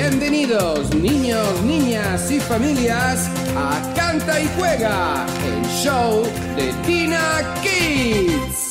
Bienvenidos niños, niñas y familias a Canta y Juega, el show de Tina Kids.